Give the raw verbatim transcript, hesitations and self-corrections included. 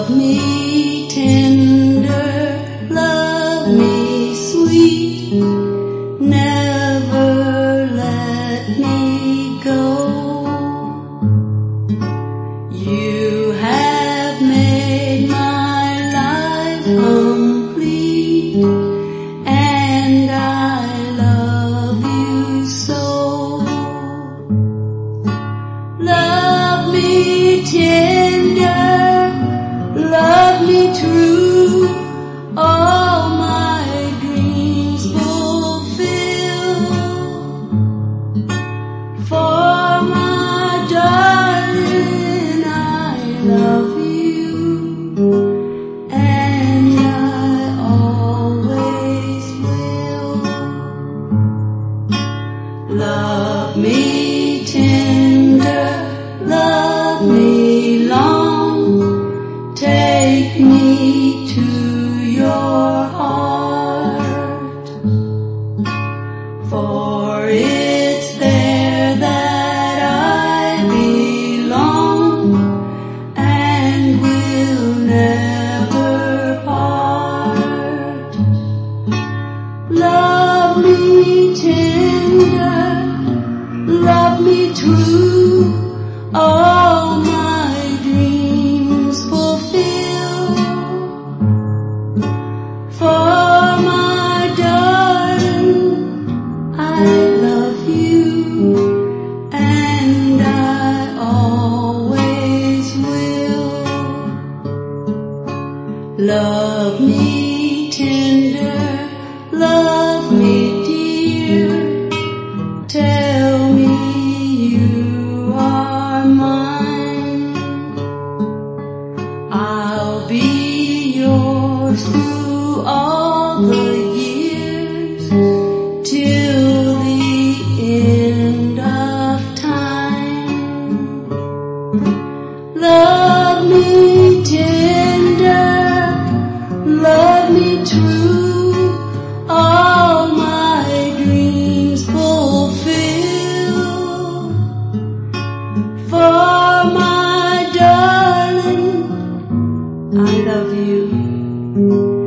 me tender, love me sweet, never let me go. You have made my life complete, and I love you so. Love me tender, love me true, all my dreams fulfill. For my darling, I love you, and I always will. Love me tender, love me long, take me to your heart, for it's there that I belong and will never part. Love me tender, love me true, all my dreams fulfill. For my darling, I love you, and I always will. Love me tender, love me dear, tell me you are mine. I'll be yours through all the years, till the end of time. Love me tender, love me true, all my dreams fulfill. For my darling, I love you.